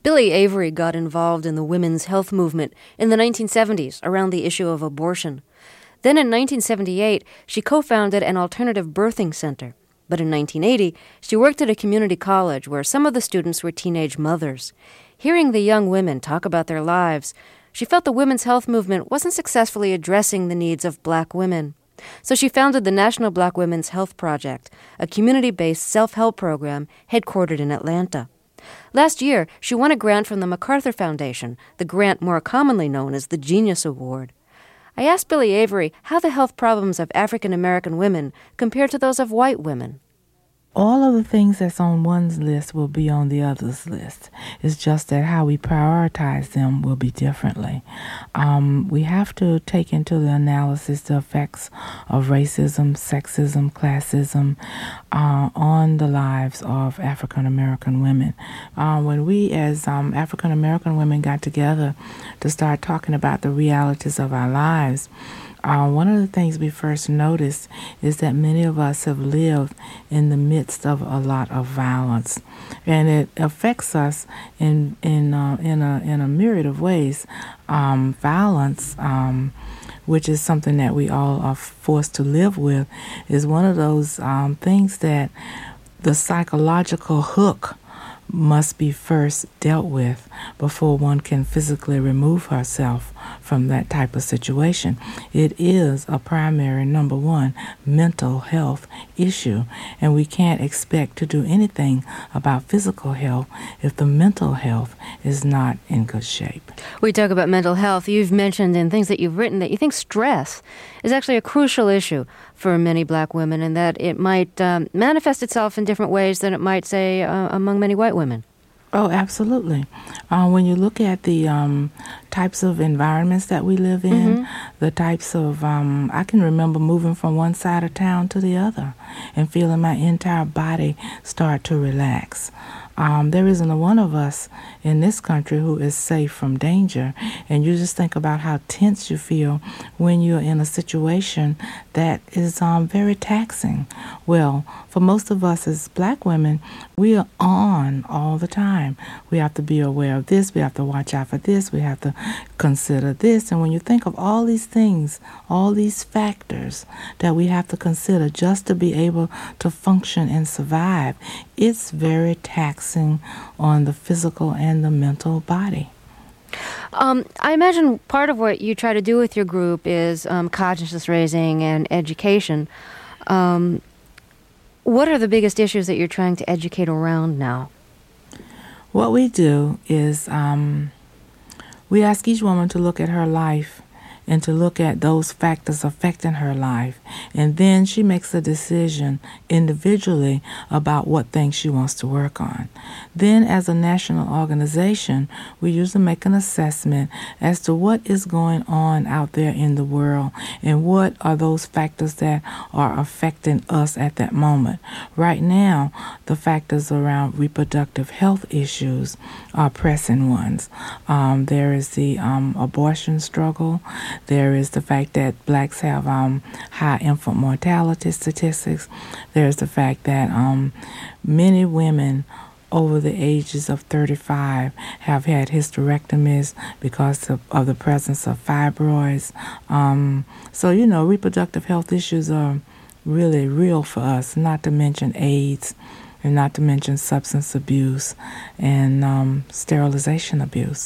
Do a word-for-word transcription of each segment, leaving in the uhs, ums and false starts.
Billie Avery got involved in the women's health movement in the nineteen seventies around the issue of abortion. Then in nineteen seventy-eight, she co-founded an alternative birthing center. But in nineteen eighty, she worked at a community college where some of the students were teenage mothers. Hearing the young women talk about their lives, she felt the women's health movement wasn't successfully addressing the needs of black women. So she founded the National Black Women's Health Project, a community-based self-help program headquartered in Atlanta. Last year, she won a grant from the MacArthur Foundation, the grant more commonly known as the Genius Award. I asked Billie Avery how the health problems of African American women compare to those of white women. All of the things that's on one's list will be on the other's list. It's just that how we prioritize them will be differently. Um, we have to take into the analysis the effects of racism, sexism, classism uh, on the lives of African American women. Uh, when we as um, African American women got together to start talking about the realities of our lives, Uh, one of the things we first noticed is that many of us have lived in the midst of a lot of violence, and it affects us in in uh, in a in a myriad of ways. Um, violence, um, which is something that we all are forced to live with, is one of those um, things that the psychological hook must be first dealt with before one can physically remove herself from that type of situation. It is a primary, number one, mental health issue, and we can't expect to do anything about physical health if the mental health is not in good shape. We talk about mental health. You've mentioned in things that you've written that you think stress is actually a crucial issue for many black women, and that it might um, manifest itself in different ways than it might, say, uh, among many white women. Oh, absolutely. Uh, when you look at the um, types of environments that we live in, mm-hmm. the types of, um, I can remember moving from one side of town to the other and feeling my entire body start to relax. Um, there isn't a one of us in this country who is safe from danger. And you just think about how tense you feel when you're in a situation that is um, very taxing. Well, for most of us as black women, we are on all the time. We have to be aware of this. We have to watch out for this. We have to consider this. And when you think of all these things, all these factors that we have to consider just to be able to function and survive, it's very taxing on the physical and the mental body. Um, I imagine part of what you try to do with your group is um, consciousness raising and education. Um, what are the biggest issues that you're trying to educate around now? What we do is um, we ask each woman to look at her life and to look at those factors affecting her life. And then she makes a decision individually about what things she wants to work on. Then as a national organization, we usually make an assessment as to what is going on out there in the world and what are those factors that are affecting us at that moment. Right now, the factors around reproductive health issues are pressing ones. Um, there is the um, abortion struggle. There is the fact that blacks have um, high infant mortality statistics. There's the fact that um, many women over the ages of thirty-five have had hysterectomies because of, of the presence of fibroids. Um, so, you know, reproductive health issues are really real for us, not to mention AIDS, and not to mention substance abuse and um, sterilization abuse.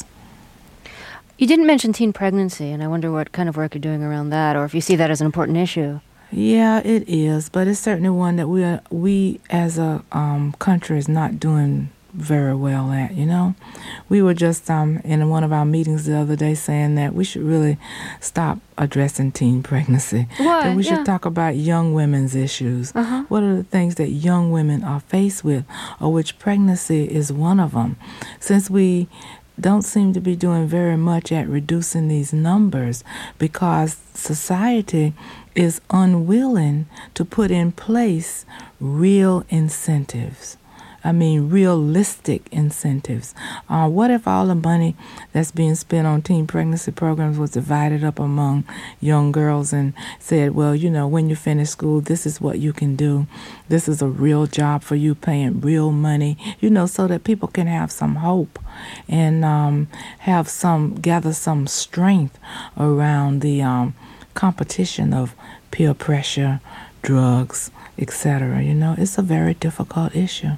You didn't mention teen pregnancy, and I wonder what kind of work you're doing around that, or if you see that as an important issue. Yeah, it is, but it's certainly one that we are, we as a um, country is not doing very well at, you know. We were just um, in one of our meetings the other day saying that we should really stop addressing teen pregnancy. Why? That we yeah. should talk about young women's issues. Uh-huh. What are the things that young women are faced with, of which pregnancy is one of them. Since we don't seem to be doing very much at reducing these numbers because society is unwilling to put in place real incentives. I mean, realistic incentives. Uh, what if all the money that's being spent on teen pregnancy programs was divided up among young girls and said, well, you know, when you finish school, this is what you can do. This is a real job for you, paying real money, you know, so that people can have some hope and um, have some, gather some strength around the um, competition of peer pressure, drugs, et cetera. You know, it's a very difficult issue.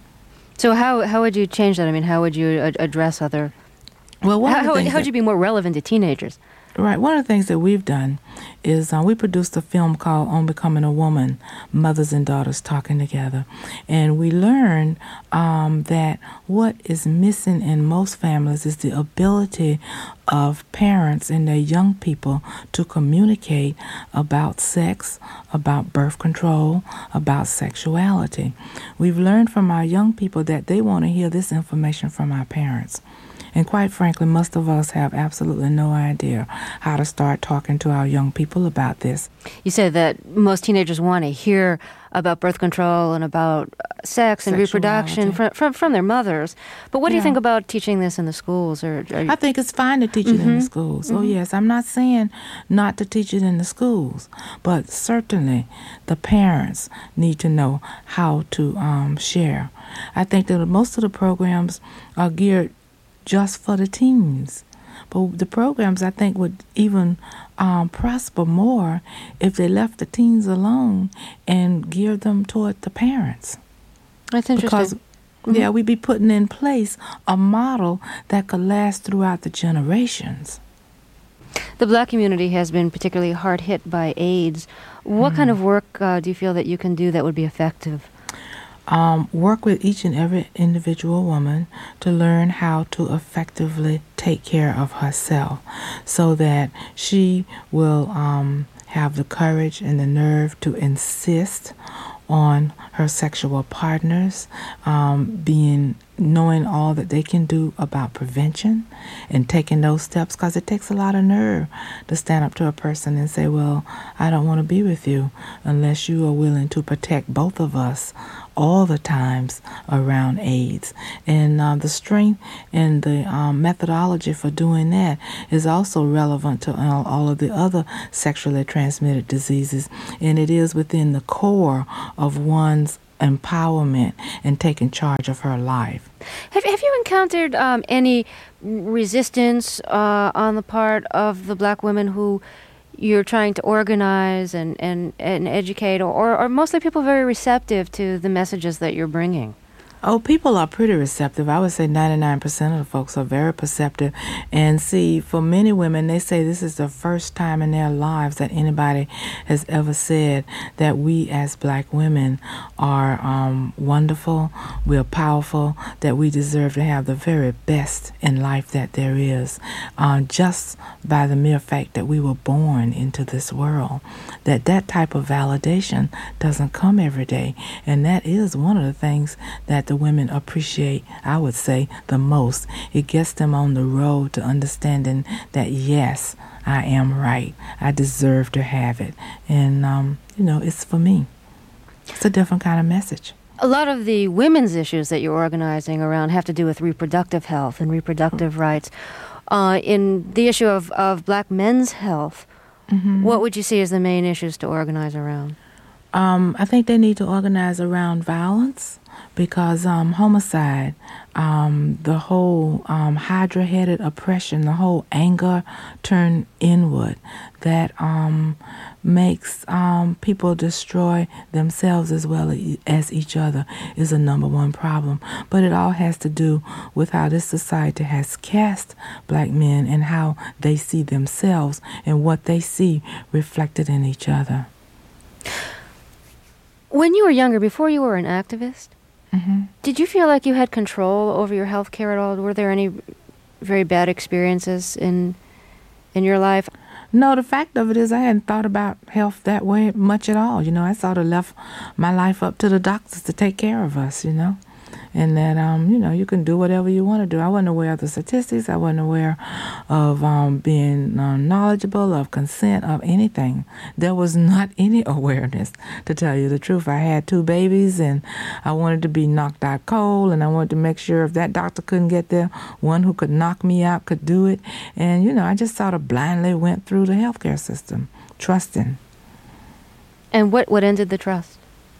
So how how would you change that? I mean, how would you ad- address other? Well, one how of the how, things how would that- you be more relevant to teenagers? Right. One of the things that we've done is uh, we produced a film called On Becoming a Woman, Mothers and Daughters Talking Together. And we learned um, that what is missing in most families is the ability of parents and their young people to communicate about sex, about birth control, about sexuality. We've learned from our young people that they want to hear this information from our parents. And quite frankly, most of us have absolutely no idea how to start talking to our young people about this. You said that most teenagers want to hear about birth control and about sex and reproduction from, from from their mothers. But what do you Yeah. think about teaching this in the schools? Or, or I think it's fine to teach it in the schools. Mm-hmm. Oh, yes. I'm not saying not to teach it in the schools, but certainly the parents need to know how to um, share. I think that most of the programs are geared just for the teens. But the programs, I think, would even um, prosper more if they left the teens alone and geared them toward the parents. That's interesting. Because, Mm-hmm. yeah, we'd be putting in place a model that could last throughout the generations. The Black community has been particularly hard hit by AIDS. What Mm-hmm. kind of work uh, do you feel that you can do that would be effective? Um, work with each and every individual woman to learn how to effectively take care of herself so that she will um, have the courage and the nerve to insist on her sexual partners um, being knowing all that they can do about prevention and taking those steps, because it takes a lot of nerve to stand up to a person and say, well, I don't want to be with you unless you are willing to protect both of us all the times around AIDS. And uh, the strength and the um, methodology for doing that is also relevant to all, all of the other sexually transmitted diseases, and it is within the core of one's empowerment and taking charge of her life. Have, have you encountered um, any resistance uh, on the part of the Black women who you're trying to organize and, and, and educate, or are mostly people very receptive to the messages that you're bringing? Oh, people are pretty receptive. I would say ninety-nine percent of the folks are very perceptive. And see, for many women, they say this is the first time in their lives that anybody has ever said that we as Black women are um, wonderful, we're powerful, that we deserve to have the very best in life that there is, uh, just by the mere fact that we were born into this world. That that type of validation doesn't come every day. And that is one of the things that the women appreciate, I would say, the most. It gets them on the road to understanding that, yes, I am right. I deserve to have it. And, um, you know, it's for me. It's a different kind of message. A lot of the women's issues that you're organizing around have to do with reproductive health and reproductive mm-hmm. rights. Uh, in the issue of, of Black men's health, mm-hmm. what would you see as the main issues to organize around? Um, I think they need to organize around violence, because um, homicide, um, the whole um, hydra-headed oppression, the whole anger turned inward that um, makes um, people destroy themselves as well as each other is a number one problem. But it all has to do with how this society has cast Black men and how they see themselves and what they see reflected in each other. When you were younger, before you were an activist, mm-hmm. did you feel like you had control over your health care at all? Were there any very bad experiences in in your life? No, the fact of it is I hadn't thought about health that way much at all. You know, I sort of left my life up to the doctors to take care of us, you know. and that, um, you know, you can do whatever you want to do. I wasn't aware of the statistics. I wasn't aware of um, being uh, knowledgeable, of consent, of anything. There was not any awareness, to tell you the truth. I had two babies, and I wanted to be knocked out cold, and I wanted to make sure if that doctor couldn't get there, one who could knock me out could do it. And, you know, I just sort of blindly went through the healthcare system, trusting. And what, what ended the trust?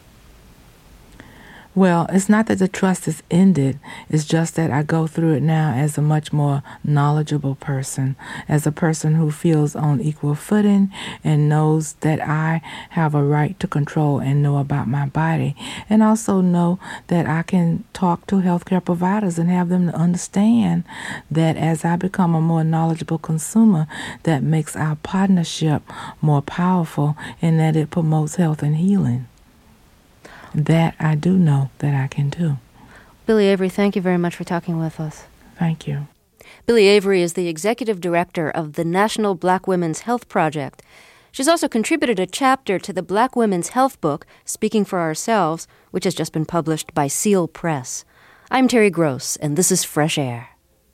Well, it's not that the trust is ended. It's just that I go through it now as a much more knowledgeable person, as a person who feels on equal footing and knows that I have a right to control and know about my body, and also know that I can talk to healthcare providers and have them to understand that as I become a more knowledgeable consumer, that makes our partnership more powerful and that it promotes health and healing. That I do know that I can do. Billie Avery, thank you very much for talking with us. Thank you. Billie Avery is the executive director of the National Black Women's Health Project. She's also contributed a chapter to the Black Women's Health book, Speaking for Ourselves, which has just been published by Seal Press. I'm Terry Gross, and this is Fresh Air.